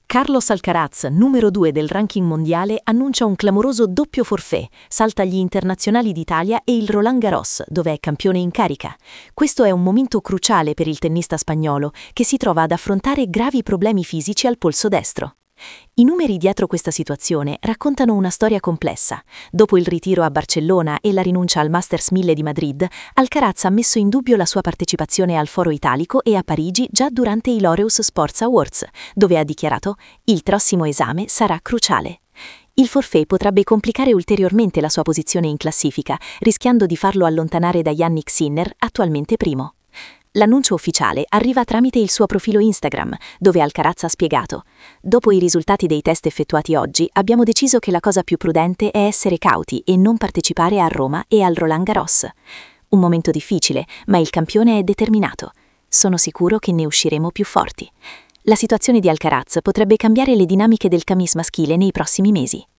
Carlos Alcaraz, numero 2 del ranking mondiale, annuncia un clamoroso doppio forfait, salta gli internazionali d'Italia e il Roland Garros, dove è campione in carica. Questo è un momento cruciale per il tennista spagnolo, che si trova ad affrontare gravi problemi fisici al polso destro. I numeri dietro questa situazione raccontano una storia complessa. Dopo il ritiro a Barcellona e la rinuncia al Masters 1000 di Madrid, Alcaraz ha messo in dubbio la sua partecipazione al Foro Italico e a Parigi già durante i Laureus Sports Awards, dove ha dichiarato «Il prossimo esame sarà cruciale». Il forfait potrebbe complicare ulteriormente la sua posizione in classifica, rischiando di farlo allontanare da Jannik Sinner, attualmente primo. L'annuncio ufficiale arriva tramite il suo profilo Instagram, dove Alcaraz ha spiegato: «Dopo i risultati dei test effettuati oggi, abbiamo deciso che la cosa più prudente è essere cauti e non partecipare a Roma e al Roland Garros. Un momento difficile, ma il campione è determinato. Sono sicuro che ne usciremo più forti». La situazione di Alcaraz potrebbe cambiare le dinamiche del camis maschile nei prossimi mesi.